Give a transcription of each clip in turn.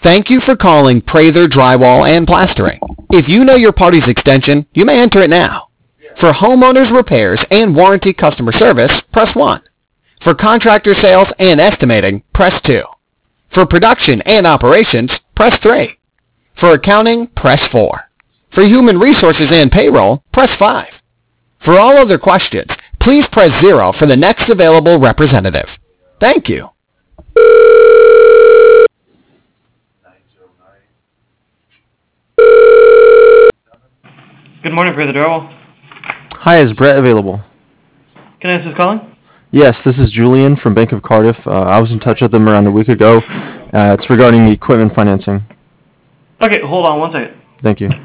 Thank you for calling Prather Drywall and Plastering. If you know your party's extension, you may enter it now. For homeowners repairs and warranty customer service, press 1. For contractor sales and estimating, press 2. For production and operations, press 3. For accounting, press 4. For human resources and payroll, press 5. For all other questions, please press 0 for the next available representative. Thank you. Good morning, Prather Drywall. Hi, is Brett available? Can I ask who's calling? Yes, this is Julian from Bank of Cardiff. I was in touch with them around a week ago. It's regarding the equipment financing. Okay, hold on one second. Thank you.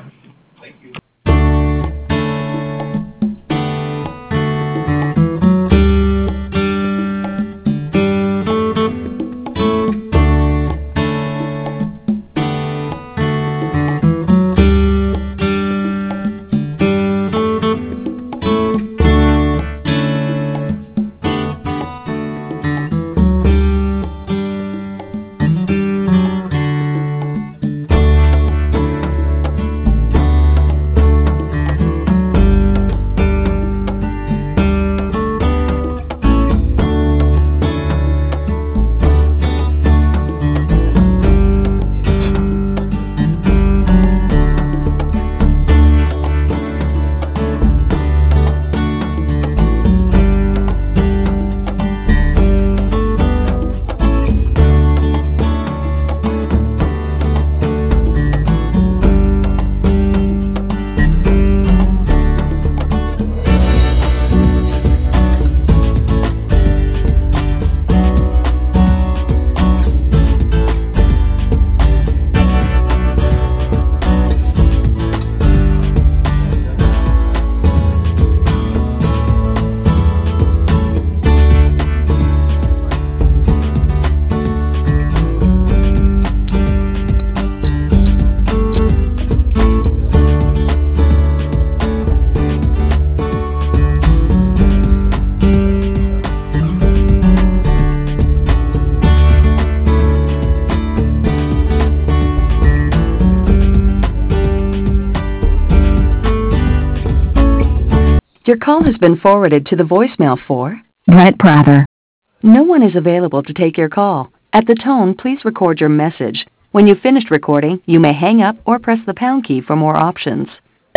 Your call has been forwarded to the voicemail for Brett Prather. No one is available to take your call. At the tone, please record your message. When you've finished recording, you may hang up or press the pound key for more options.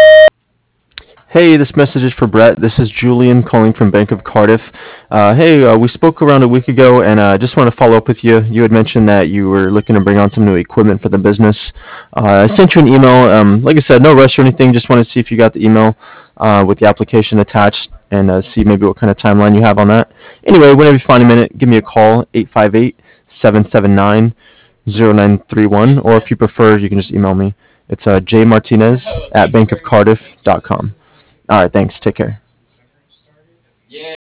Hey, this message is for Brett. This is Julian calling from Bank of Cardiff. We spoke around a week ago, and I just want to follow up with you. You had mentioned that you were looking to bring on some new equipment for the business. I sent you an email. Like I said, no rush or anything. Just want to see if you got the email with the application attached and see maybe what kind of timeline you have on that. Anyway, whenever you find a minute, give me a call, 858-779-0931, or if you prefer, you can just email me. It's jmartinez@bankofcardiff.com. All right, thanks. Take care.